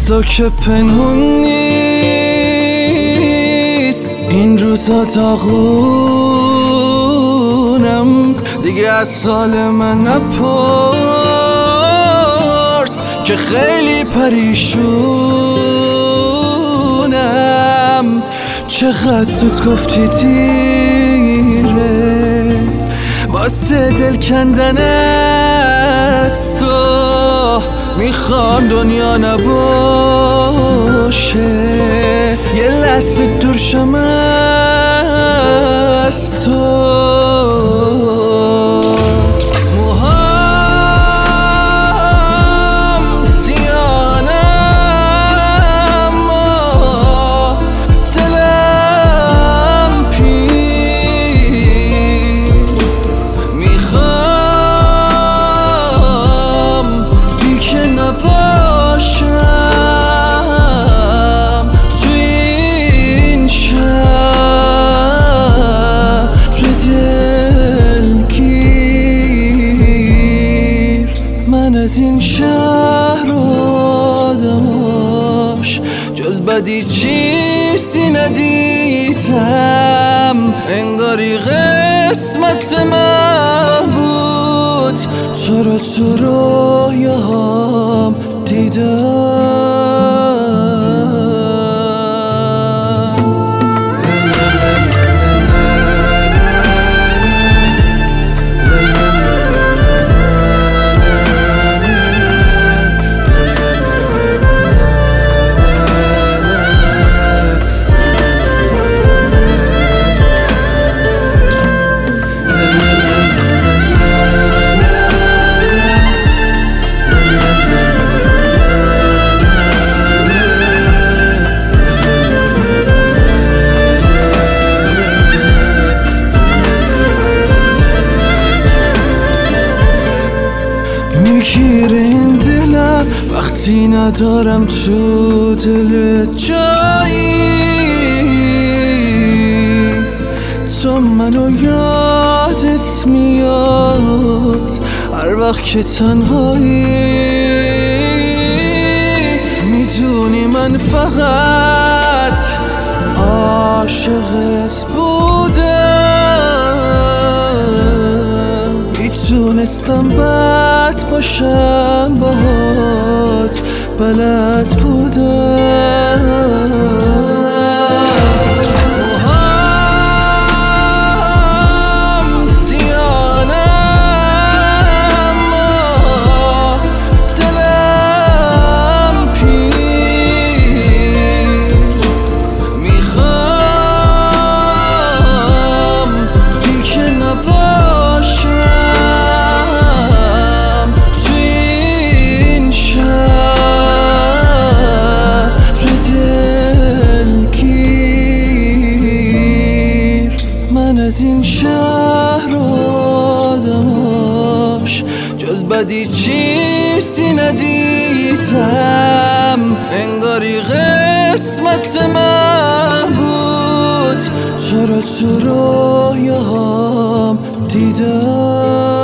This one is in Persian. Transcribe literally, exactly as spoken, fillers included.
تو که پنهون نیست این روزا داغونم، دیگه از سال من نپرس که خیلی پریشونم. چقدر زود گفتی دیره واسه دل کندن از تو، میخوام دنیا نباشه یه لحظه دور شم از تو. از این شهر آدماش جز بدی چیزی ندیدم، انگاری قسمت من بود تو رو تو رویام دیدم. میگیره این دلم وقتی ندارم تو دل جایی، تو منو یادت میاد هر وقت که تنهایی، میدونی من فقط عاشقت بودم، میتونستم بد باشم باهات بلد بودم. از این شهر آدماش جز بدی چیزی ندیدم، انگاری قسمت من بود تو رو تو رویام دیدم.